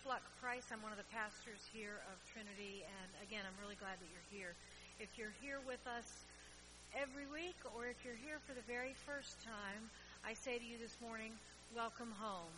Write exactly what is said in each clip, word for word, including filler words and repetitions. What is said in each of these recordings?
Fluck Price. I'm one of the pastors here of Trinity, and again, I'm really glad that you're here. If you're here with us every week, or if you're here for the very first time, I say to you this morning, welcome home.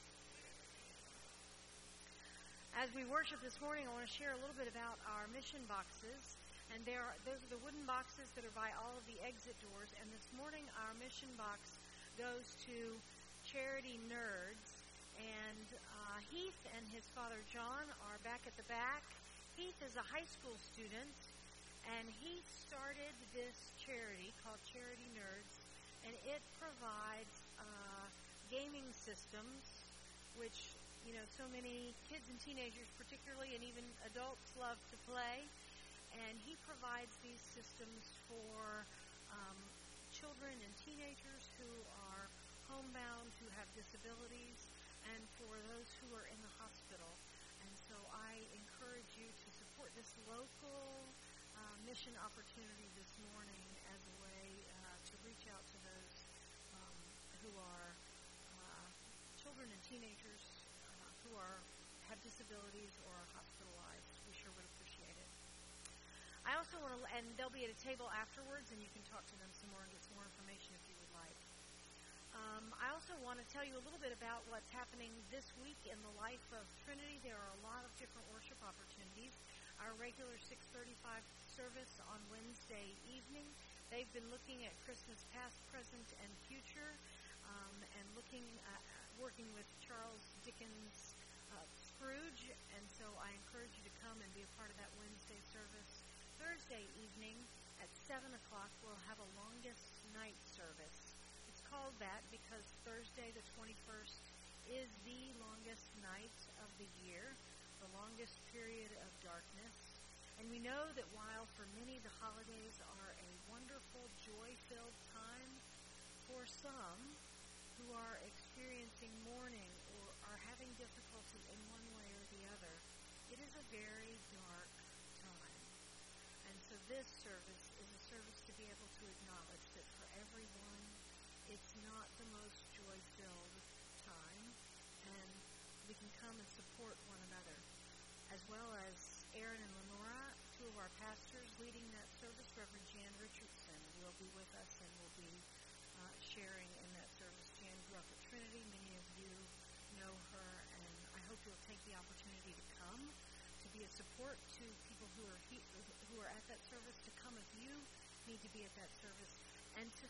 As we worship this morning, I want to share a little bit about our mission boxes. And there are, those are the wooden boxes that are by all of the exit doors. And this morning, our mission box goes to Charity Nerds. And uh, Heath and his father John are back at the back. Heath is a high school student, and he started this charity called Charity Nerds, and it provides uh, gaming systems, which, you know, so many kids and teenagers particularly, and even adults love to play. And he provides these systems for um, children and teenagers who are homebound, who have disabilities, and for those who are in the hospital. And so I encourage you to support this local uh, mission opportunity this morning as a way uh, to reach out to those um, who are uh, children and teenagers uh, who are have disabilities or are hospitalized. We sure would appreciate it. I also want to, and they'll be at a table afterwards, and you can talk to them some more and get some more information if you would like. Um, I also want to tell you a little bit about what's happening this week in the life of Trinity. There are a lot of different worship opportunities. Our regular six thirty-five service on Wednesday evening, they've been looking at Christmas past, present, and future, um, and looking at, working with Charles Dickens' uh, Scrooge, and so I encourage you to come and be a part of that Wednesday service. Thursday evening at seven o'clock, we'll have a longest night service. Called that because Thursday the twenty-first is the longest night of the year, the longest period of darkness. And we know that while for many the holidays are a wonderful, joy-filled time, for some who are experiencing mourning or are having difficulty in one way or the other, it is a very dark time. And so this service is a service to be able to acknowledge that for everyone, it's not the most joy-filled time, and we can come and support one another, as well as Aaron and Lenora, two of our pastors leading that service. Reverend Jan Richardson will be with us and will be uh, sharing in that service. Jan grew up at Trinity. Many of you know her, and I hope you'll take the opportunity to come, to be a support to people who are he- who are at that service, to come if you need to be at that service, and to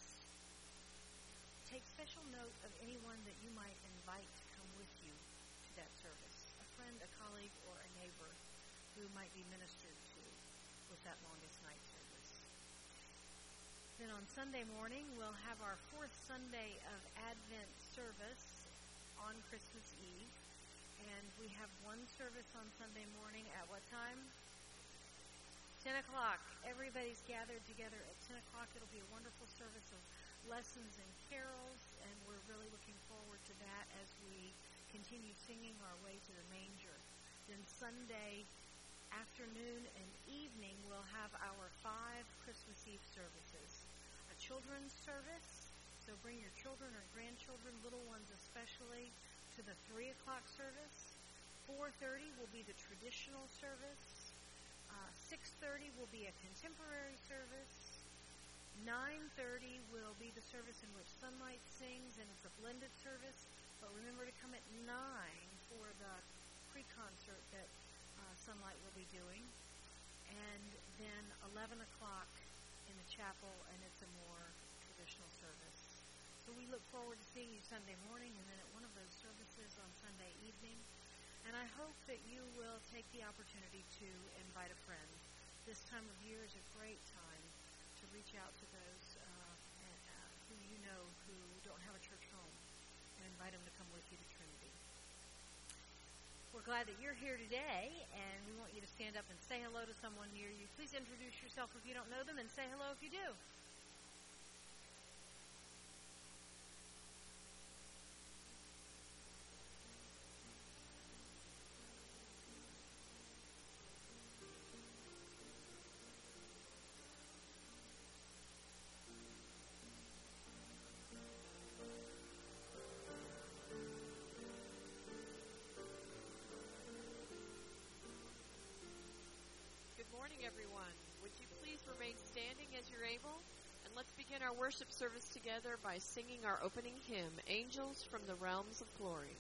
take special note of anyone that you might invite to come with you to that service, a friend, a colleague, or a neighbor who might be ministered to with that longest night service. Then on Sunday morning, we'll have our fourth Sunday of Advent service on Christmas Eve, and we have one service on Sunday morning at what time? ten o'clock. Everybody's gathered together at ten o'clock. It'll be a wonderful service of lessons and carols, and we're really looking forward to that as we continue singing our way to the manger. Then Sunday afternoon and evening, we'll have our five Christmas Eve services. A children's service, so bring your children or grandchildren, little ones especially, to the three o'clock service. four thirty will be the traditional service. Uh, six thirty will be a contemporary service. nine thirty will be the service in which Sunlight sings, and it's a blended service. But remember to come at nine for the pre-concert that uh, Sunlight will be doing. And then eleven o'clock in the chapel, and it's a more traditional service. So we look forward to seeing you Sunday morning, and then at one of those services on Sunday evening. And I hope that you will take the opportunity to invite a friend. This time of year is a great time to reach out to those uh, and, uh, who you know who don't have a church home and invite them to come with you to Trinity. We're glad that you're here today, and we want you to stand up and say hello to someone near you. Please introduce yourself if you don't know them, and say hello if you do. everyone. Would you please remain standing as you're able? And let's begin our worship service together by singing our opening hymn, Angels from the Realms of Glory.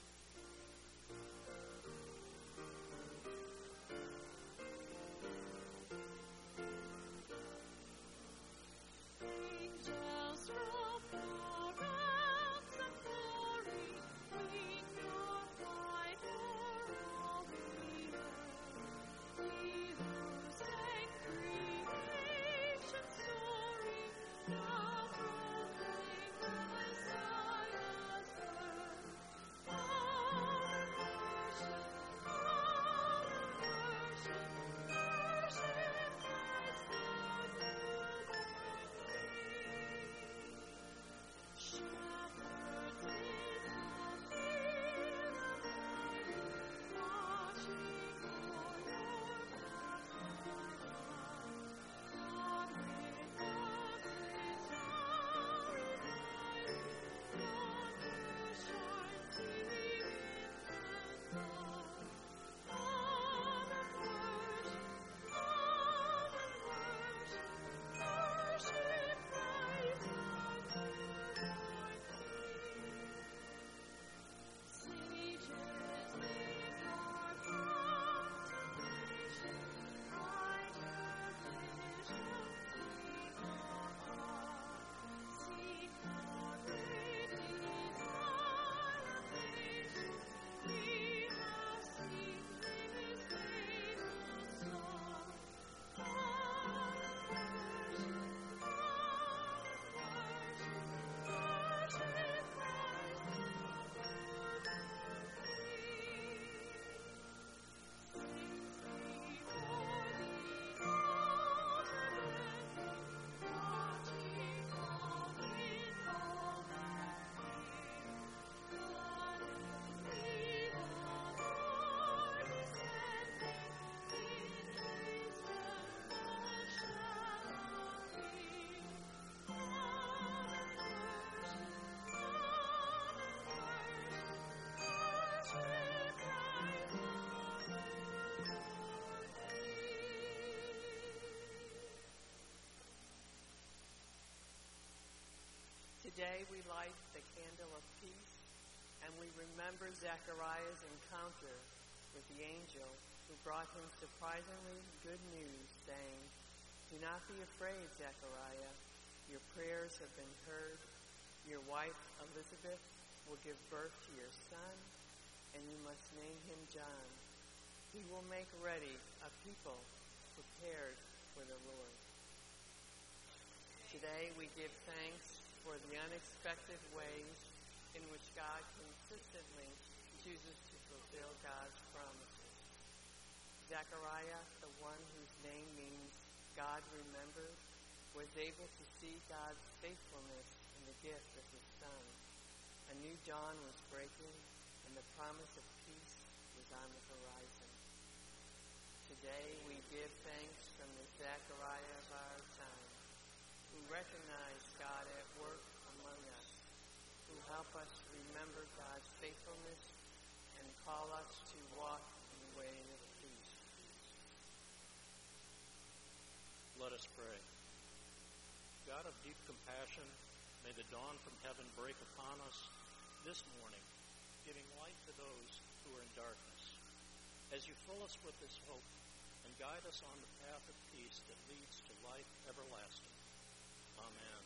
Today we light the candle of peace, and we remember Zechariah's encounter with the angel who brought him surprisingly good news, saying, "Do not be afraid, Zechariah. Your prayers have been heard. Your wife, Elizabeth, will give birth to your son, and you must name him John. He will make ready a people prepared for the Lord." Today we give thanks for the unexpected ways in which God consistently chooses to fulfill God's promises. Zechariah, the one whose name means God remembered, was able to see God's faithfulness in the gift of his son. A new dawn was breaking, and the promise of peace was on the horizon. Today we give thanks from the Zechariah of our time, who recognize God at work among us, who help us remember God's faithfulness and call us to walk in the way of peace. Let us pray. God of deep compassion, may the dawn from heaven break upon us this morning, giving light to those who are in darkness. As you fill us with this hope and guide us on the path of peace that leads to life everlasting. Amen.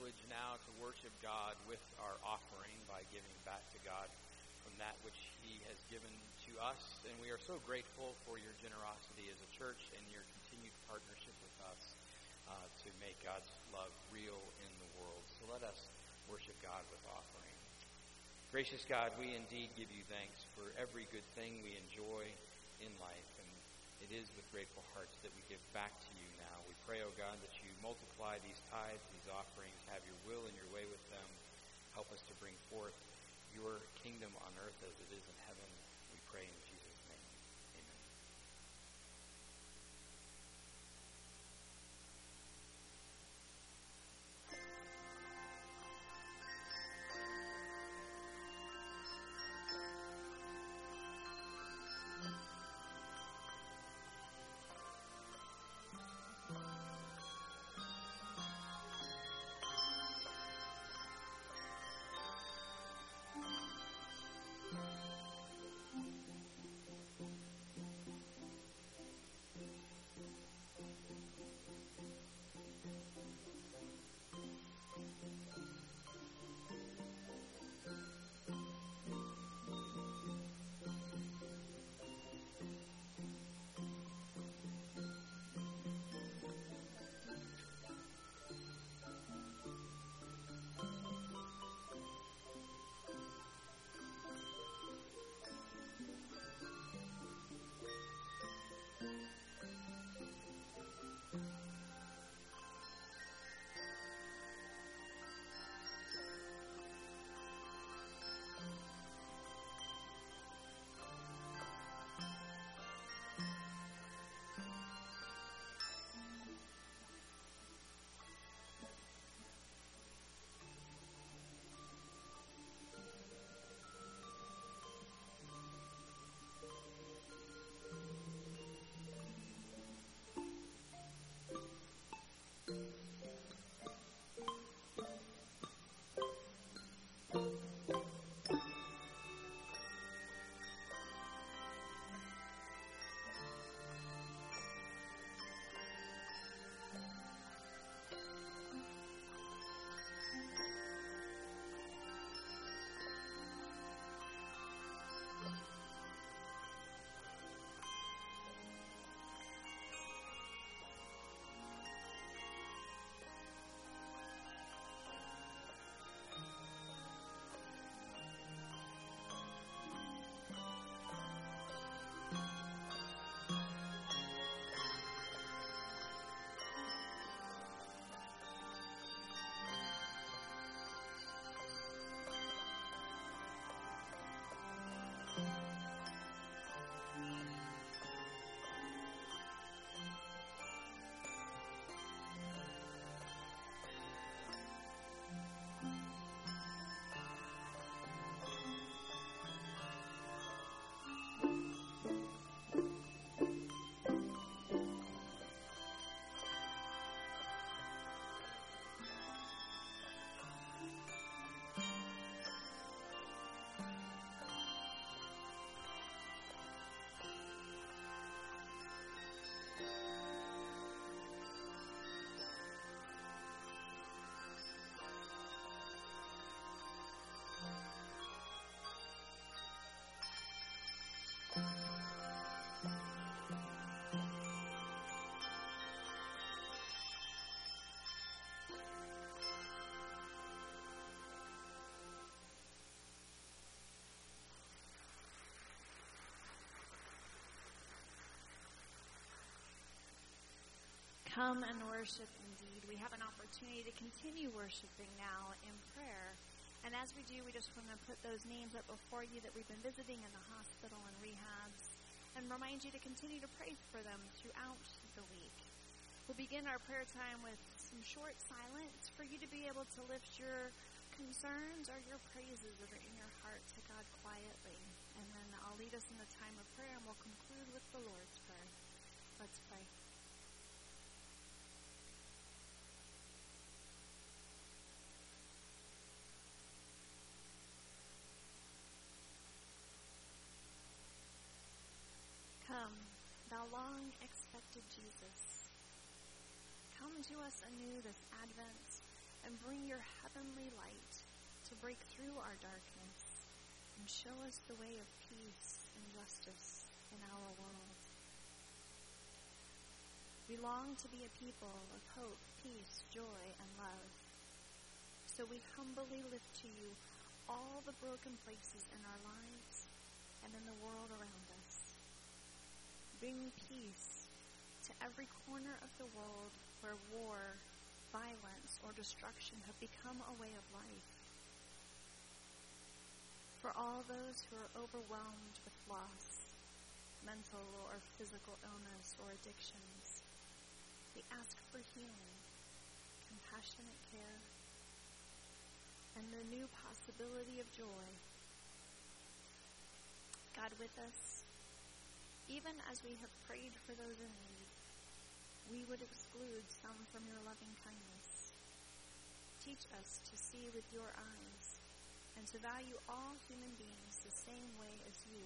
privilege now to worship God with our offering by giving back to God from that which He has given to us. And we are so grateful for your generosity as a church and your continued partnership with us uh, to make God's love real in the world. So let us worship God with offering. Gracious God, we indeed give you thanks for every good thing we enjoy in life, and it is with grateful hearts that we give back to you now. We pray, O God, that you multiply these tithes, these offerings, have your will and your way with them. Help us to bring forth your kingdom on earth as it is in heaven. We pray in Jesus' name. Amen. Come and worship indeed. We have an opportunity to continue worshiping now in prayer. And as we do, we just want to put those names up before you that we've been visiting in the hospital and rehabs, and remind you to continue to pray for them throughout the week. We'll begin our prayer time with some short silence for you to be able to lift your concerns or your praises that are in your heart to God quietly. And then I'll lead us in the time of prayer, and we'll conclude with the Lord's Prayer. Let's pray. Come, thou long-expected Jesus. Come to us anew this Advent and bring your heavenly light to break through our darkness and show us the way of peace and justice in our world. We long to be a people of hope, peace, joy, and love. So we humbly lift to you all the broken places in our lives and in the world around us. Bring peace to every corner of the world where war, violence, or destruction have become a way of life. For all those who are overwhelmed with loss, mental or physical illness or addictions, we ask for healing, compassionate care, and the new possibility of joy. God, with us, even as we have prayed for those in need, we would exclude some from your loving kindness. Teach us to see with your eyes and to value all human beings the same way as you.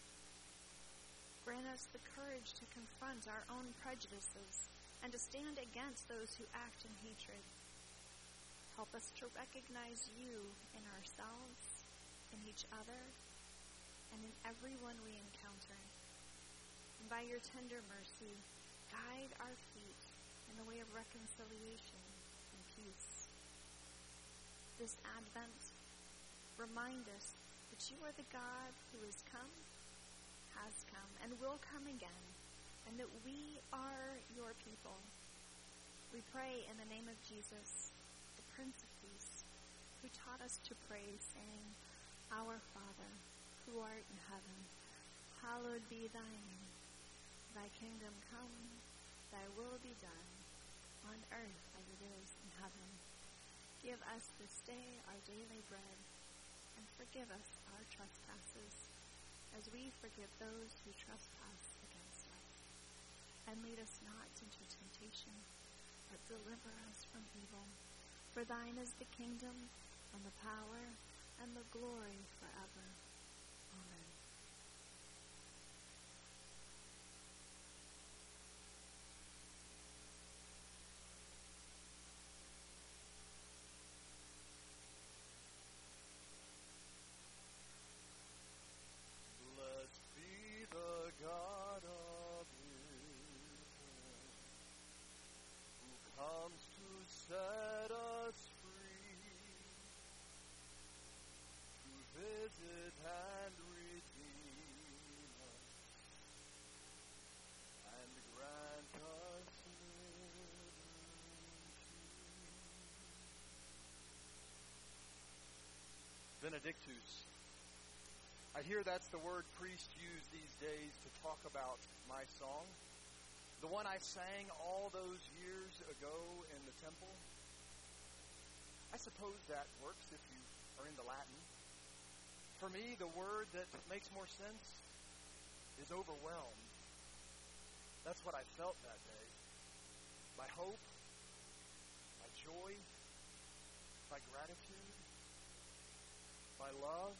Grant us the courage to confront our own prejudices and to stand against those who act in hatred. Help us to recognize you in ourselves, in each other, and in everyone we encounter. And by your tender mercy, guide our feet in the way of reconciliation and peace. This Advent, remind us that you are the God who is come, has come, and will come again, and that we are your people. We pray in the name of Jesus, the Prince of Peace, who taught us to pray, saying, Our Father, who art in heaven, hallowed be thy name. Thy kingdom come, thy will be done, on earth as it is in heaven. Give us this day our daily bread, and forgive us our trespasses, as we forgive those who trespass against us. And lead us not into temptation, but deliver us from evil. For thine is the kingdom, and the power, and the glory forever. Amen. Blessed be the God of Israel, who comes to set us free, to visit and redeem us, and grant us liberty. Benedictus. I hear that's the word priests use these days to talk about my song. The one I sang all those years ago in the temple. I suppose that works if you are into Latin. For me, the word that makes more sense is overwhelmed. That's what I felt that day. By hope, by joy, by gratitude, by love.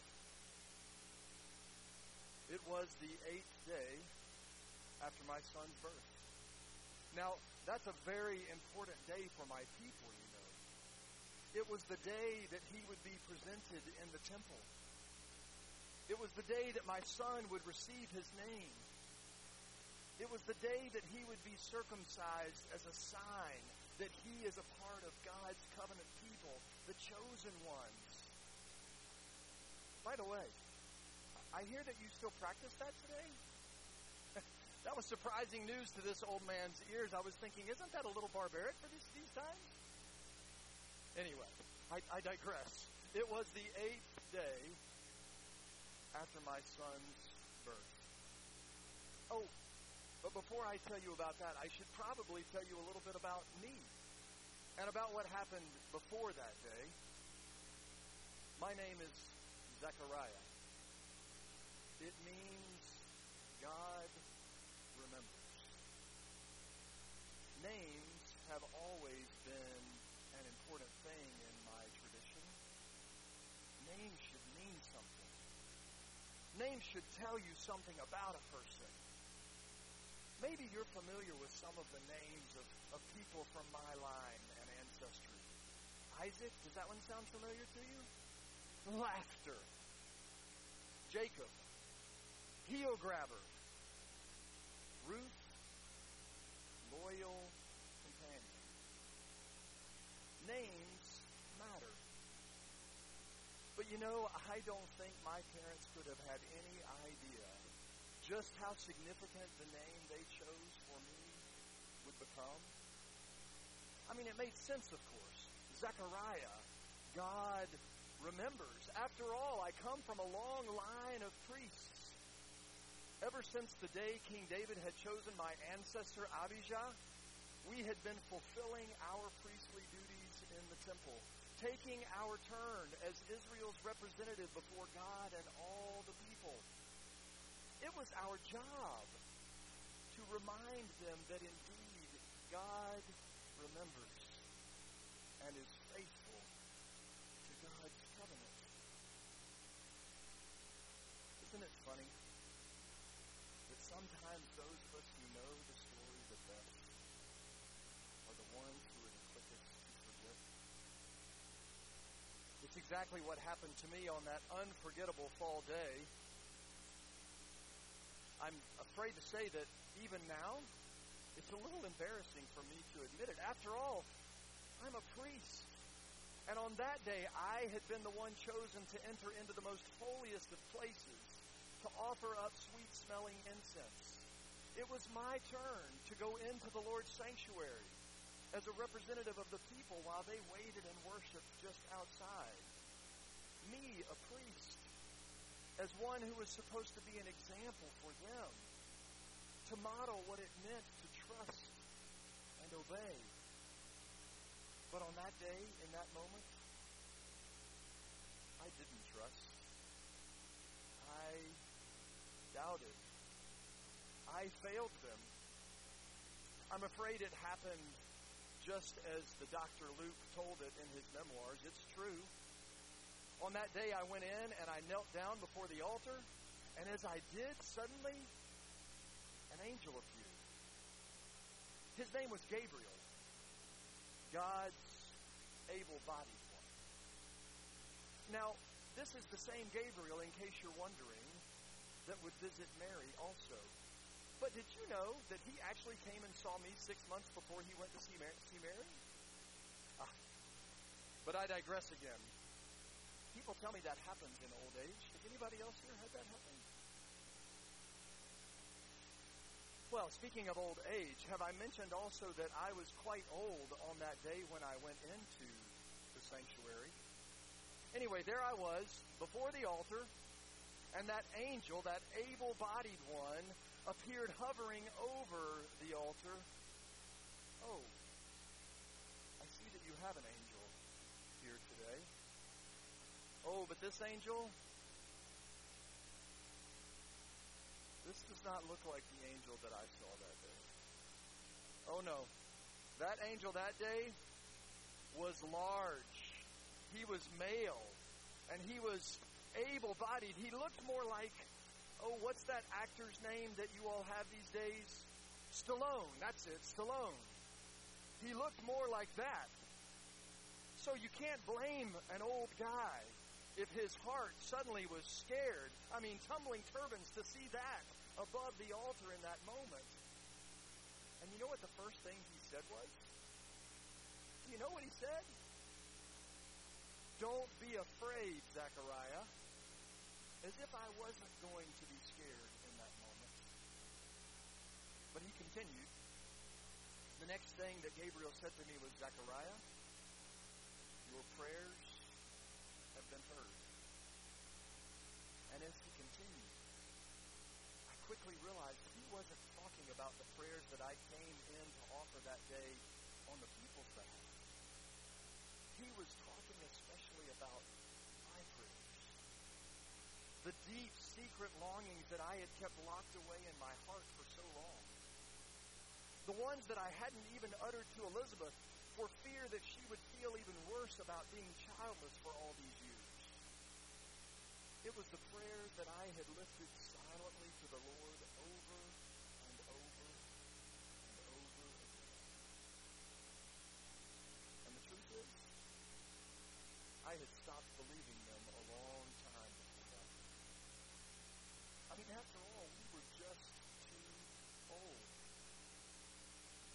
It was the eighth day after my son's birth. Now, that's a very important day for my people, you know. It was the day that he would be presented in the temple. It was the day that my son would receive his name. It was the day that he would be circumcised as a sign that he is a part of God's covenant people, the chosen ones. By the way, I hear that you still practice that today. That was surprising news to this old man's ears. I was thinking, isn't that a little barbaric for these, these times? Anyway, I, I digress. It was the eighth day after my son's birth. Oh, but before I tell you about that, I should probably tell you a little bit about me and about what happened before that day. My name is Zechariah. It means God remembers. Names have always been an important thing in my tradition. Names should mean something. Names should tell you something about a person. Maybe you're familiar with some of the names of, of people from my line and ancestry. Isaac, does that one sound familiar to you? Laughter. Jacob, heel grabber. Ruth, loyal companion. Names matter. But you know, I don't think my parents could have had any idea just how significant the name they chose for me would become. I mean, it made sense, of course. Zechariah, God remembers. After all, I come from a long line of priests. Ever since the day King David had chosen my ancestor Abijah, we had been fulfilling our priestly duties in the temple, taking our turn as Israel's representative before God and all the people. It was our job to remind them that indeed God remembers and is faithful to God's covenant. Isn't it funny that sometimes those of us who know the story the best are the ones who are the quickest to forget? It's exactly what happened to me on that unforgettable fall day. I'm afraid to say that even now, it's a little embarrassing for me to admit it. After all, I'm a priest. And on that day, I had been the one chosen to enter into the most holiest of places, to offer up sweet-smelling incense. It was my turn to go into the Lord's sanctuary as a representative of the people while they waited and worshiped just outside. Me, a priest, as one who was supposed to be an example for them, to model what it meant to trust and obey. But on that day, in that moment, I didn't trust. I doubted. I failed them. I'm afraid it happened just as the Doctor Luke told it in his memoirs. It's true. On that day, I went in and I knelt down before the altar, and as I did, suddenly, an angel appeared. His name was Gabriel, God's able-bodied one. Now, this is the same Gabriel, in case you're wondering, that would visit Mary also. But did you know that he actually came and saw me six months before he went to see Mary? See Mary? Ah, but I digress again. People tell me that happens in old age. Has anybody else here had that happen? Well, speaking of old age, have I mentioned also that I was quite old on that day when I went into the sanctuary? Anyway, there I was before the altar, and that angel, that able-bodied one, appeared hovering over the altar. Oh, I see that you have an angel here today. Oh, but this angel, this does not look like the angel that I saw that day. Oh, no. That angel that day was large. He was male, and he was able-bodied. He looked more like, oh, what's that actor's name that you all have these days? Stallone. That's it, Stallone. He looked more like that. So you can't blame an old guy if his heart suddenly was scared. I mean, tumbling turbans to see that above the altar in that moment. And you know what the first thing he said was? Do you know what he said? Don't be afraid, Zechariah. As if I wasn't going to be scared in that moment. But he continued. The next thing that Gabriel said to me was, Zechariah, your prayers have been heard. And as he continued, I quickly realized he wasn't talking about the prayers that I came in to offer that day on the people's behalf. He was talking especially about my prayers. The deep, secret longings that I had kept locked away in my heart for so long. The ones that I hadn't even uttered to Elizabeth for fear that she would feel even worse about being childless for all these years. It was the prayers that I had lifted silently to the Lord over and over and over again. And the truth is,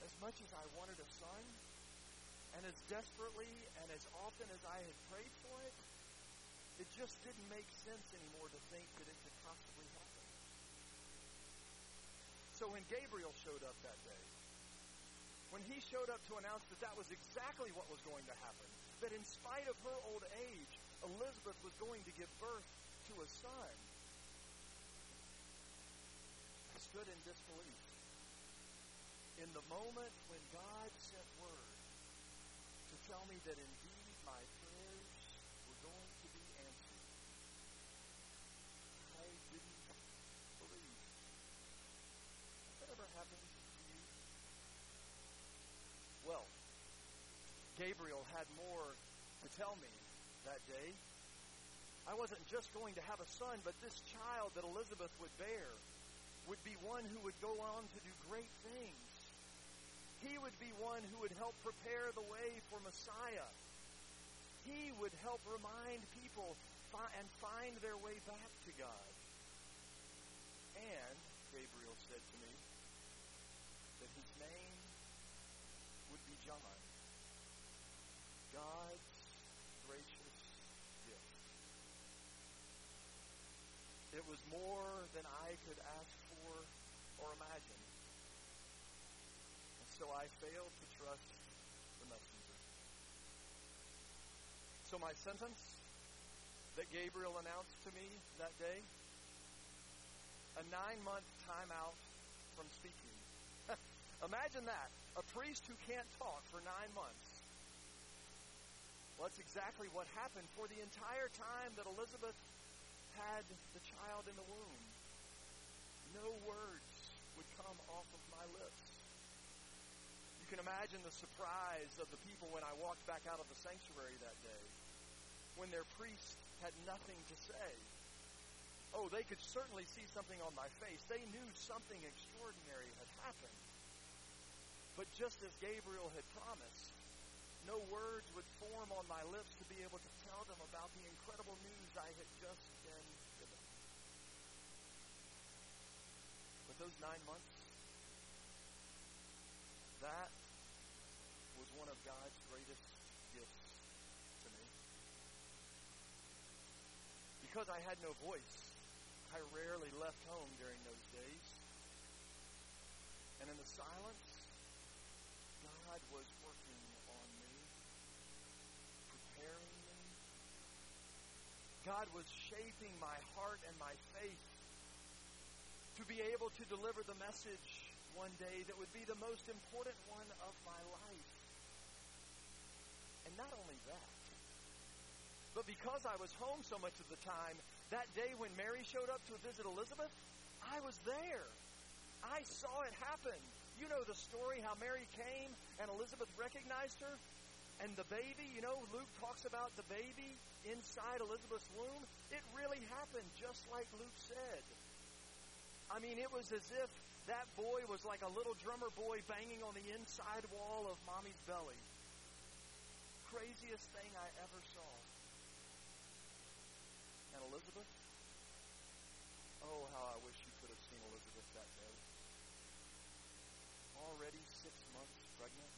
as much as I wanted a son, and as desperately and as often as I had prayed for it, it just didn't make sense anymore to think that it could possibly happen. So when Gabriel showed up that day, when he showed up to announce that that was exactly what was going to happen, that in spite of her old age, Elizabeth was going to give birth to a son, I stood in disbelief. In the moment when God sent word to tell me that indeed my prayers were going to be answered, I didn't believe. Has that ever happened to you? Well, Gabriel had more to tell me that day. I wasn't just going to have a son, but this child that Elizabeth would bear would be one who would go on to do great things. He would be one who would help prepare the way for Messiah. He would help remind people fi- and find their way back to God. And, Gabriel said to me, that his name would be John. God's gracious gift. It was more than I could ask for or imagine. So I failed to trust the messenger. So my sentence that Gabriel announced to me that day, a nine-month timeout from speaking. Imagine that, a priest who can't talk for nine months. Well, that's exactly what happened for the entire time that Elizabeth had the child in the womb. No words would come off of my lips. You can imagine the surprise of the people when I walked back out of the sanctuary that day, when their priest had nothing to say. Oh, they could certainly see something on my face. They knew something extraordinary had happened. But just as Gabriel had promised, no words would form on my lips to be able to tell them about the incredible news I had just been given. But those nine months, that was one of God's greatest gifts to me. Because I had no voice, I rarely left home during those days. And in the silence, God was working on me, preparing me. God was shaping my heart and my faith to be able to deliver the message one day that would be the most important one of my life. And not only that, but because I was home so much of the time, that day when Mary showed up to visit Elizabeth, I was there. I saw it happen. You know the story, how Mary came and Elizabeth recognized her. And the baby, you know, Luke talks about the baby inside Elizabeth's womb. It really happened just like Luke said. I mean, it was as if that boy was like a little drummer boy banging on the inside wall of Mommy's belly. Craziest thing I ever saw. And Elizabeth? Oh, how I wish you could have seen Elizabeth that day. Already six months pregnant.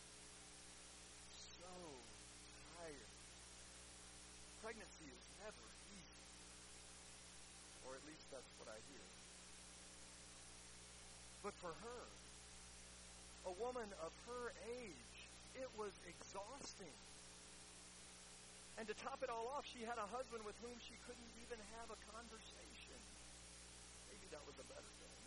So tired. Pregnancy is never easy. Or at least that's what I hear. But for her, a woman of her age, it was exhausting. And to top it all off, she had a husband with whom she couldn't even have a conversation. Maybe that was a better thing.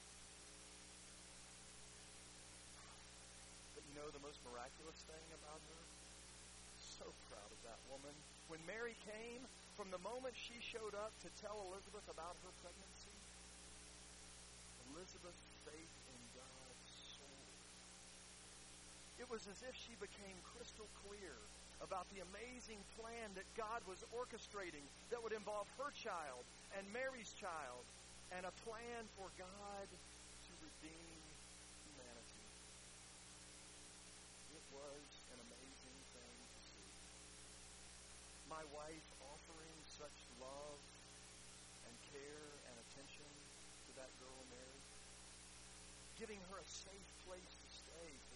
But you know the most miraculous thing about her? So proud of that woman. When Mary came, from the moment she showed up to tell Elizabeth about her pregnancy, Elizabeth's faith in God soared. It was as if she became crystal clear about the amazing plan that God was orchestrating that would involve her child and Mary's child, and a plan for God to redeem humanity. It was an amazing thing to see. My wife offering such love and care and attention to that girl Mary, giving her a safe place to stay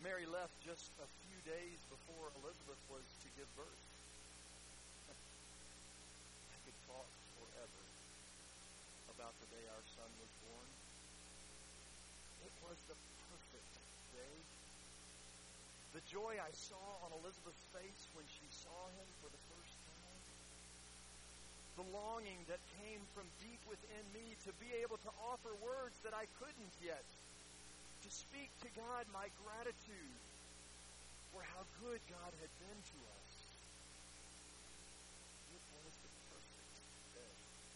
Mary left just a few days before Elizabeth was to give birth. I could talk forever about the day our son was born. It was the perfect day. The joy I saw on Elizabeth's face when she saw him for the first time. The longing that came from deep within me to be able to offer words that I couldn't yet. To speak to God my gratitude for how good God had been to us. It was the perfect day.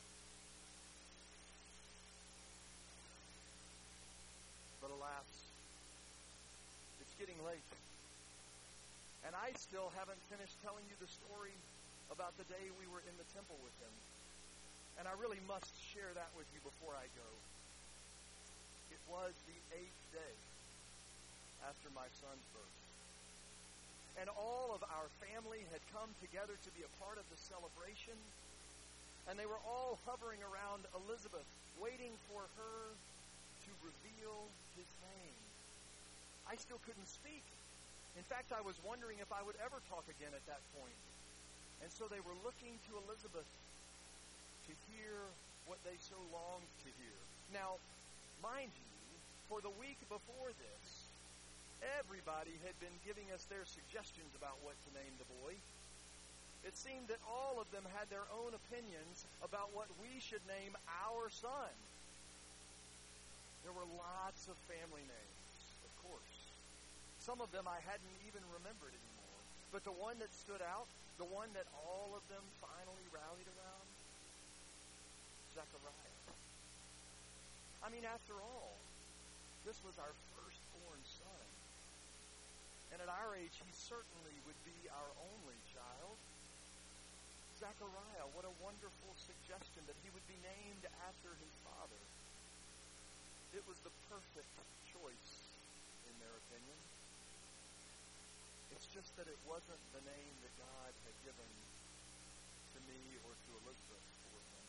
But alas, it's getting late. And I still haven't finished telling you the story about the day we were in the temple with him. And I really must share that with you before I go. It was the eighth day after my son's birth. And all of our family had come together to be a part of the celebration. And they were all hovering around Elizabeth, waiting for her to reveal his name. I still couldn't speak. In fact, I was wondering if I would ever talk again at that point. And so they were looking to Elizabeth to hear what they so longed to hear. Now, mind you, for the week before this, everybody had been giving us their suggestions about what to name the boy. It seemed that all of them had their own opinions about what we should name our son. There were lots of family names, of course. Some of them I hadn't even remembered anymore. But the one that stood out, the one that all of them finally rallied around, Zechariah. I mean, after all, this was our firstborn son. And at our age, he certainly would be our only child. Zechariah, what a wonderful suggestion that he would be named after his father. It was the perfect choice, in their opinion. It's just that it wasn't the name that God had given to me or to Elizabeth for him.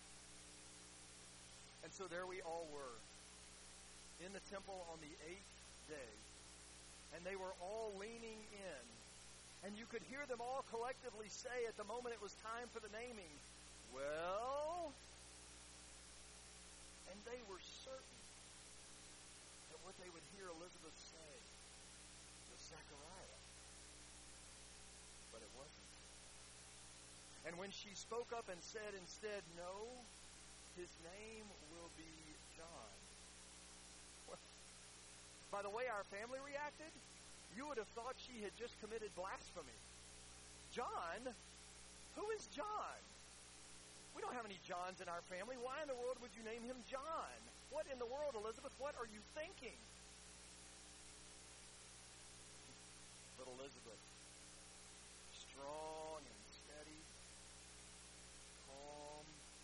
And so there we all were, in the temple on the eighth day. And they were all leaning in. And you could hear them all collectively say at the moment it was time for the naming, well, and they were certain that what they would hear Elizabeth say was Zechariah. But it wasn't. And when she spoke up and said instead, no, his name will be John. Well, by the way our family reacted, you would have thought she had just committed blasphemy. John? Who is John? We don't have any Johns in our family. Why in the world would you name him John? What in the world, Elizabeth? What are you thinking? But Elizabeth, strong and steady, calm.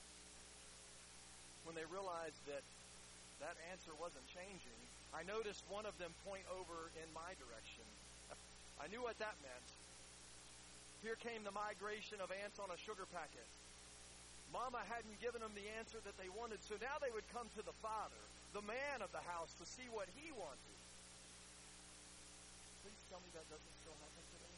When they realized that that answer wasn't changing, I noticed one of them point over in my direction. I knew what that meant. Here came the migration of ants on a sugar packet. Mama hadn't given them the answer that they wanted, so now they would come to the father, the man of the house, to see what he wanted. Please tell me that doesn't still happen today.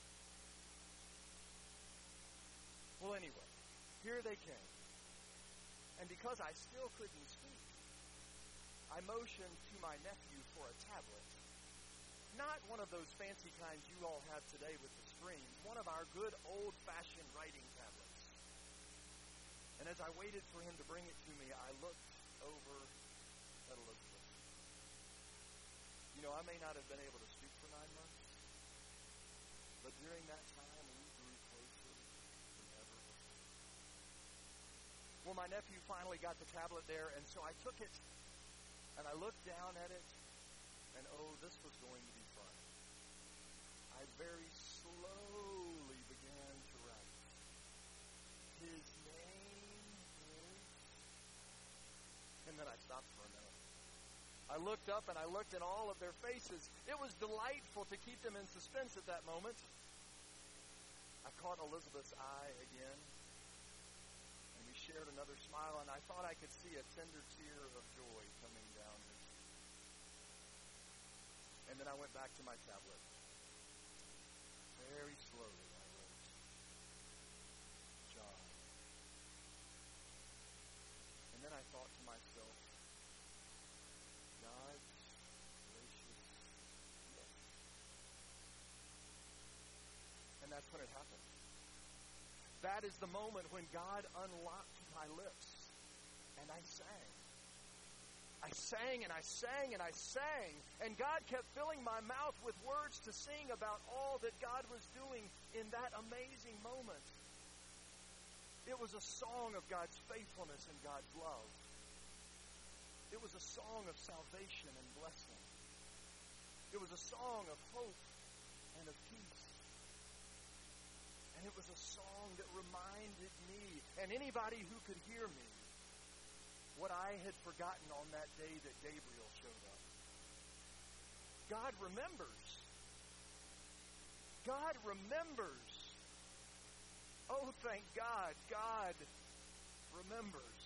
Well, anyway, here they came. And because I still couldn't speak, I motioned to my nephew for a tablet. Not one of those fancy kinds you all have today with the screen. One of our good old-fashioned writing tablets. And as I waited for him to bring it to me, I looked over at Elizabeth. You know, I may not have been able to speak for nine months, but during that time, we grew closer than ever before. Well, my nephew finally got the tablet there, and so I took it. And I looked down at it, and oh, this was going to be fun. I very slowly began to write. His name is... And then I stopped for a minute. I looked up, and I looked in all of their faces. It was delightful to keep them in suspense at that moment. I caught Elizabeth's eye again, and we shared another smile, and I thought I could see a tender tear of joy coming down her cheek. And And then I went back to my tablet. Very slowly I wrote, John. And then I thought to myself, God's gracious gift. And that's when it happened. That is the moment when God unlocked my lips. And I sang. I sang and I sang and I sang. And God kept filling my mouth with words to sing about all that God was doing in that amazing moment. It was a song of God's faithfulness and God's love. It was a song of salvation and blessing. It was a song of hope and of peace. And it was a song that reminded me and anybody who could hear me what I had forgotten on that day that Gabriel showed up. God remembers. God remembers. Oh, thank God, God remembers.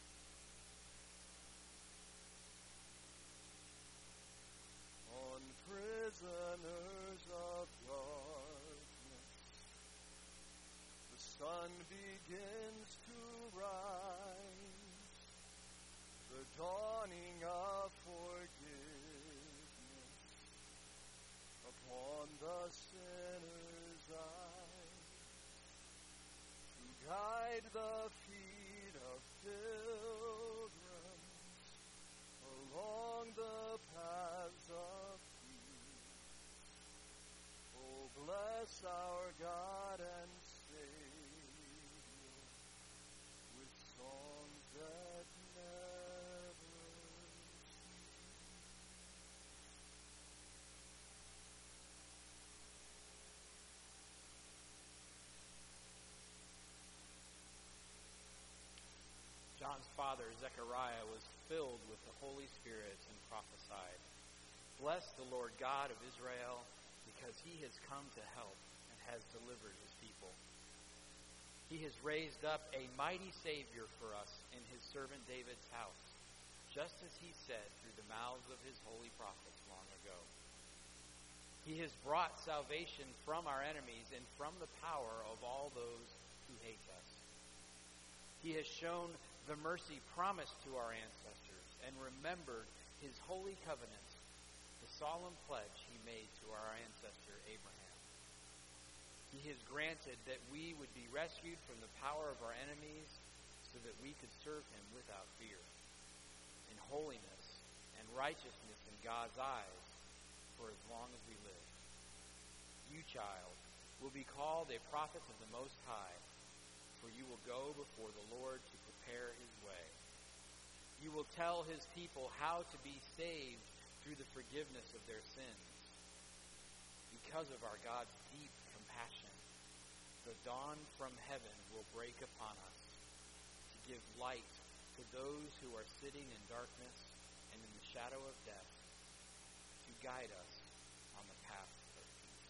On prisoners of darkness, the sun begins to rise. The dawning of forgiveness upon the sinner's eyes, to guide the feet of pilgrims along the paths of peace. Oh, bless our God and Savior with songs that John's father, Zechariah, was filled with the Holy Spirit and prophesied, "Bless the Lord God of Israel, because he has come to help and has delivered his people. He has raised up a mighty Savior for us in his servant David's house, just as he said through the mouths of his holy prophets long ago. He has brought salvation from our enemies and from the power of all those who hate us. He has shown the mercy promised to our ancestors and remembered his holy covenant, the solemn pledge he made to our ancestor Abraham. He has granted that we would be rescued from the power of our enemies so that we could serve him without fear, in holiness and righteousness in God's eyes for as long as we live. You, child, will be called a prophet of the Most High, for you will go before the Lord to prepare his way. You will tell his people how to be saved through the forgiveness of their sins. Because of our God's deep compassion, the dawn from heaven will break upon us to give light to those who are sitting in darkness and in the shadow of death, to guide us on the path of peace."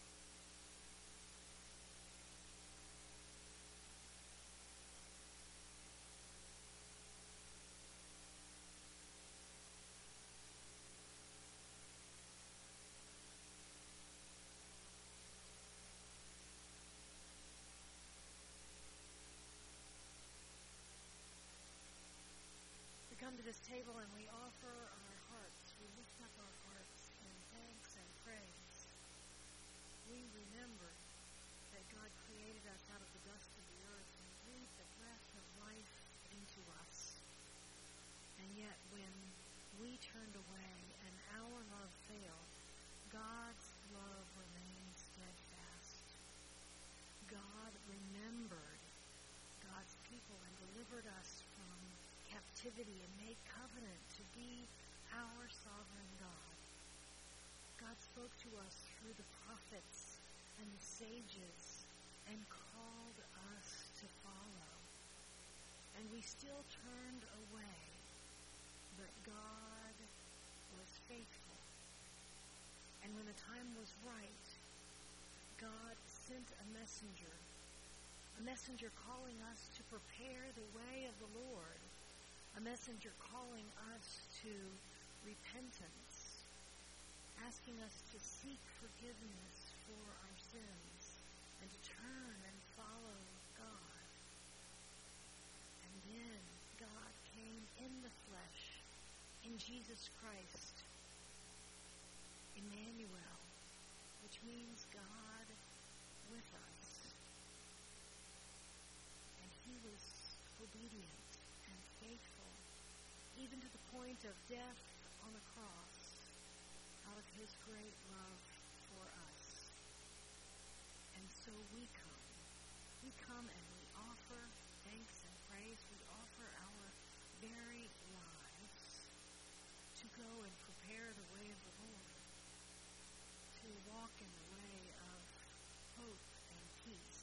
We come to this table and we offer our hearts. We lift up our hearts in thanks and praise. We remember that God created us out of the dust of the earth and breathed the breath of life into us. And yet when we turned away and our love failed, God's love remained steadfast. God remembered God's people and delivered us from captivity and made covenant to be our sovereign God. God spoke to us through the prophets and the sages and called us to follow. And we still turned away, but God was faithful. And when the time was right, God sent a messenger, a messenger calling us to prepare the way of the Lord, a messenger calling us to repentance asking us to seek forgiveness for our sins and to turn and follow God. And then God came in the flesh, in Jesus Christ, Emmanuel, which means God with us. And he was obedient and faithful, even to the point of death on a cross, out of his great love for us. And so we come. We come and we offer thanks and praise. We offer our very lives to go and prepare the way of the Lord, to walk in the way of hope and peace.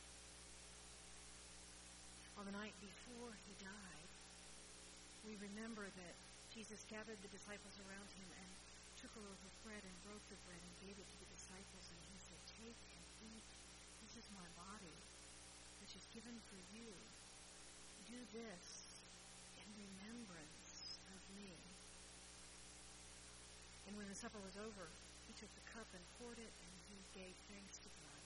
On the night before he died, we remember that Jesus gathered the disciples around him and took a loaf of bread and broke the bread and gave it to the disciples, and he said, "Take and eat. This is my body, which is given for you. Do this in remembrance of me." And when the supper was over, he took the cup and poured it, and he gave thanks to God.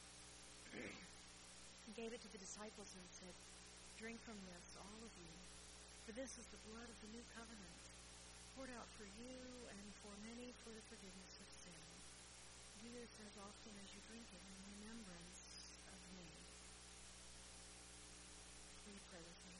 He gave it to the disciples and said, "Drink from this, all of you, for this is the blood of the new covenant, poured out for you and for many for the forgiveness of sin. Do this as often as you drink it in remembrance of me." Will you pray with me?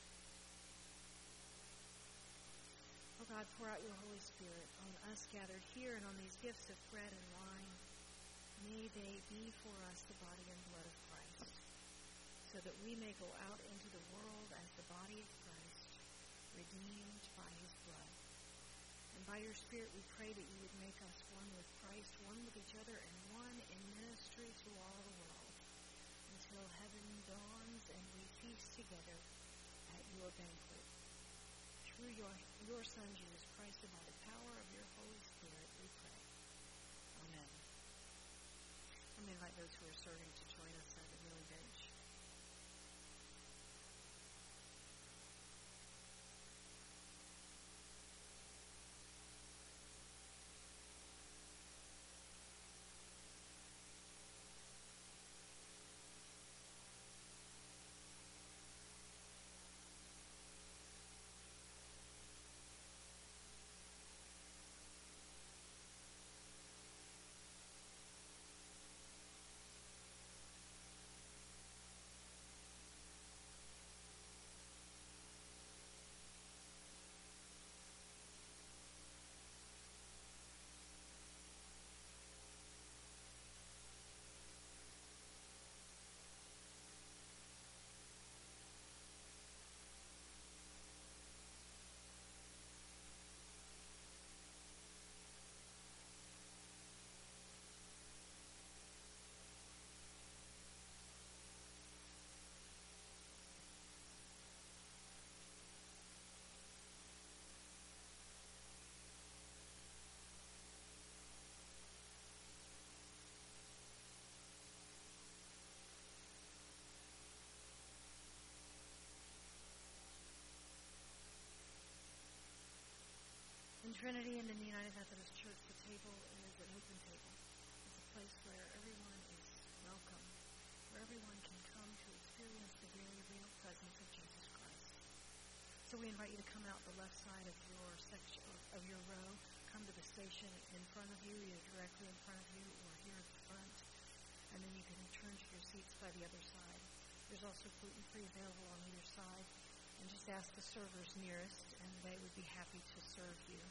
Oh God, pour out your Holy Spirit on us gathered here and on these gifts of bread and wine. May they be for us the body and blood of Christ, so that we may go out into the world as the body of Christ, redeemed by his blood. And by your Spirit we pray that you would make us one with Christ, one with each other, and one in ministry to all the world, until heaven dawns and we feast together at your banquet. Through your, your Son, Jesus Christ, and by the power of your Holy Spirit, we pray. Amen. I'm going to invite those who are serving to join us at the kneeling bench. In Trinity and in the United Methodist Church, the table is an open table. It's a place where everyone is welcome, where everyone can come to experience the very real presence of Jesus Christ. So we invite you to come out the left side of your section of your row, come to the station in front of you, either directly in front of you or here at the front, and then you can return to your seats by the other side. There's also gluten-free available on either side. And just ask the servers nearest, and they would be happy to serve you.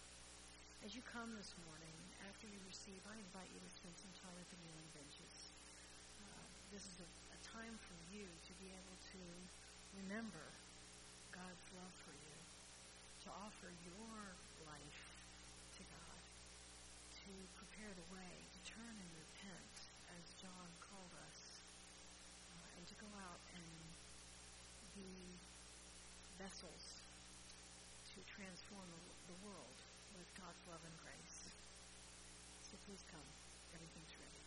As you come this morning, after you receive, I invite you to spend some time at the kneeling benches. Uh, this is a, a time for you to be able to remember God's love for you, to offer your life to God, to prepare the way, to turn and repent, as John called us, uh, and to go out and be vessels to transform the, the world with God's love and grace. So please come. Everything's ready.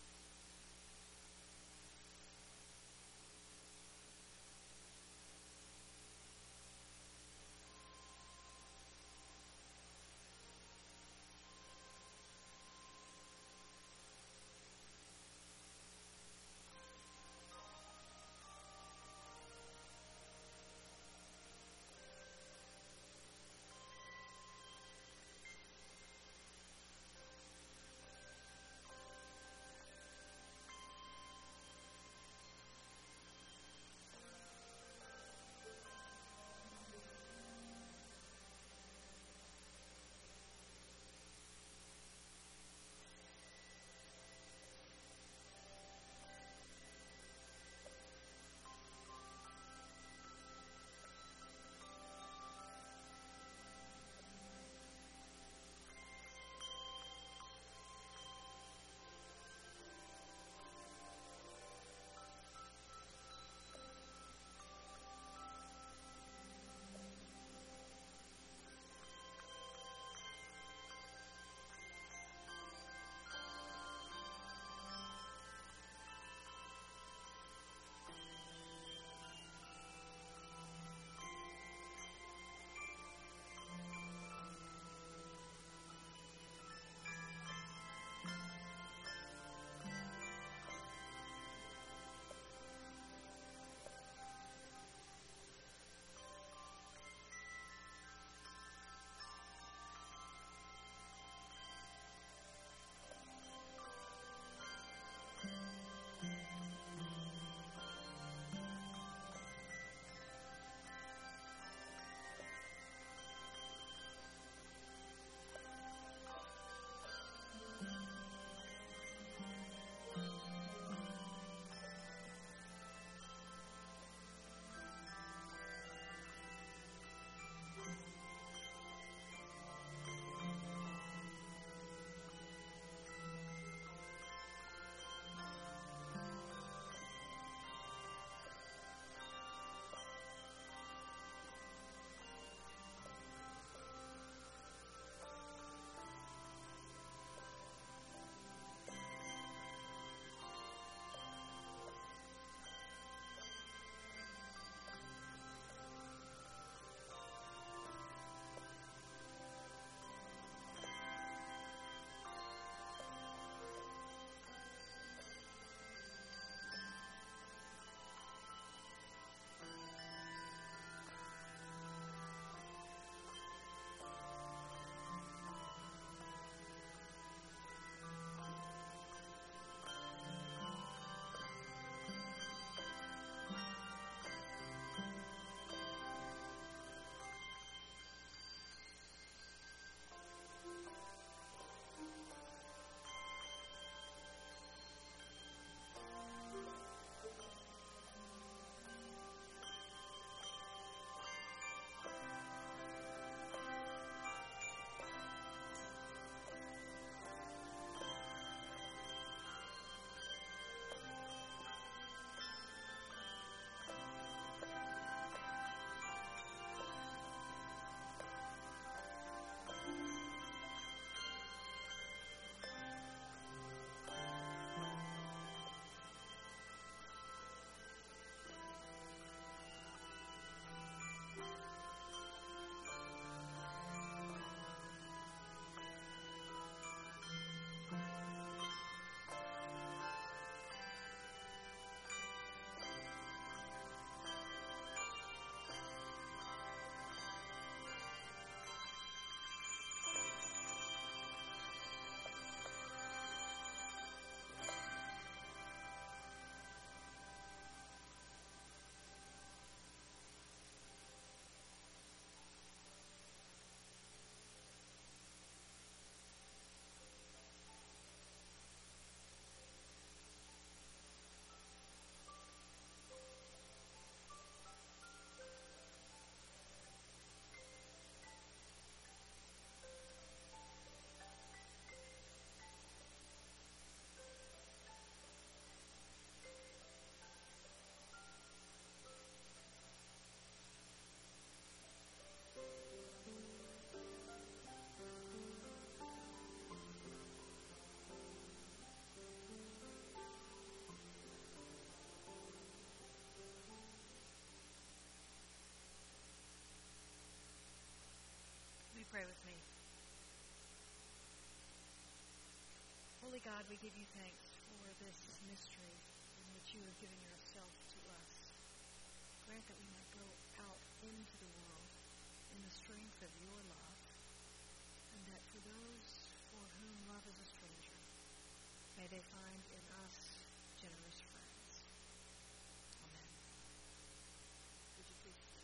Almighty God, we give you thanks for this mystery in which you have given yourself to us. Grant that we might go out into the world in the strength of your love, and that for those for whom love is a stranger, may they find in us generous friends. Amen. Would you please pray?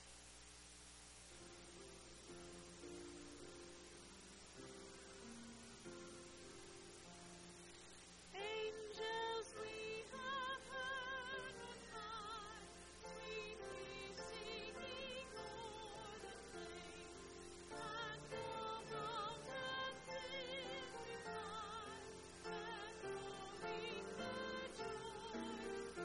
Angels we have heard on high, sweetly singing o'er the plain, and the mountains in reply, echoing the joy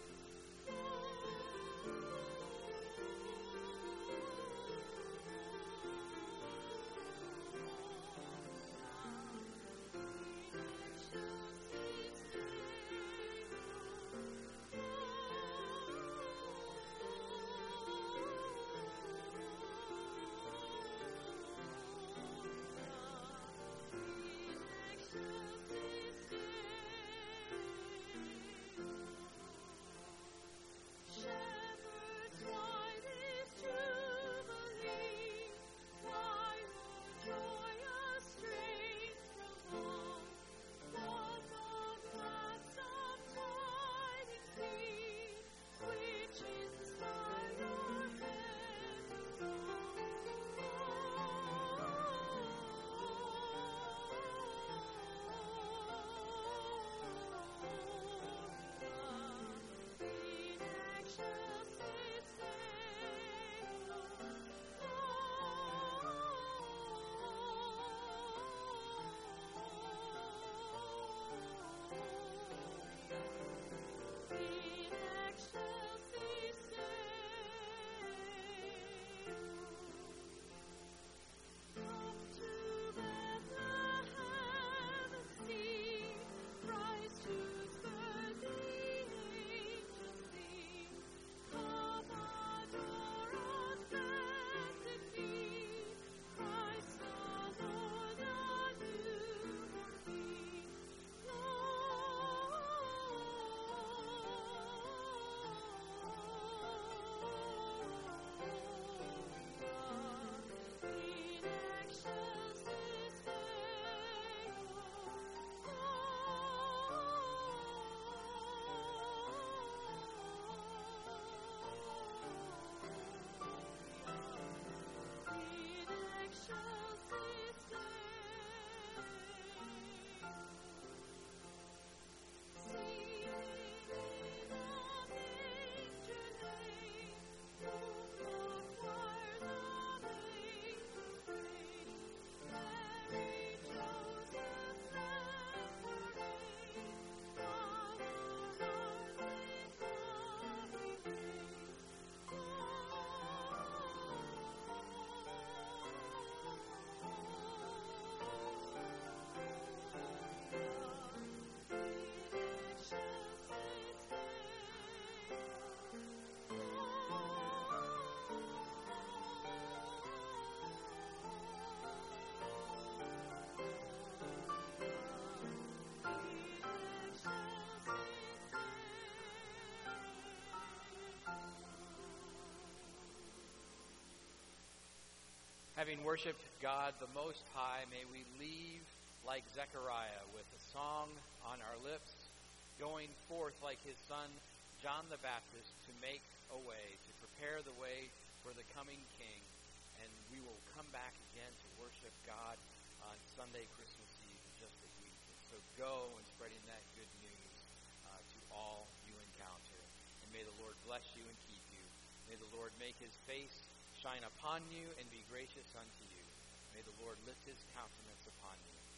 Having worshipped God the Most High, may we leave like Zechariah with a song on our lips, going forth like his son John the Baptist to make a way, to prepare the way for the coming King. And we will come back again to worship God on Sunday, Christmas Eve, in just a week. And so go and spreading that good news uh, to all you encounter. And may the Lord bless you and keep you. May the Lord make his face shine upon you and be gracious unto you. May the Lord lift his countenance upon you